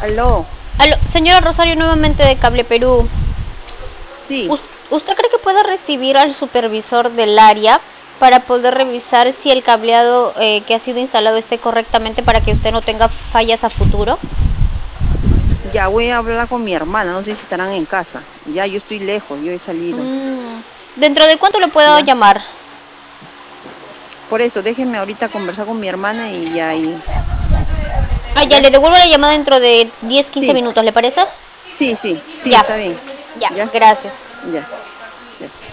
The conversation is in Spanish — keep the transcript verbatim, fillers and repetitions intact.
Aló. Aló, señora Rosario, nuevamente de Cable Perú. Sí. ¿Us- ¿Usted cree que pueda recibir al supervisor del área para poder revisar si el cableado eh, que ha sido instalado esté correctamente para que usted no tenga fallas a futuro? Ya voy a hablar con mi hermana, no sé si estarán en casa. Ya yo estoy lejos, yo he salido. Mm, ¿Dentro de cuánto lo puedo Ya. llamar? Por eso, déjenme ahorita conversar con mi hermana y ya ahí. Ah, ya, ¿Ya? le devuelvo la llamada dentro de diez quince Sí, minutos, ¿le parece? sí, sí, sí, Ya, está bien. ya, ¿Ya? gracias. Ya, ya.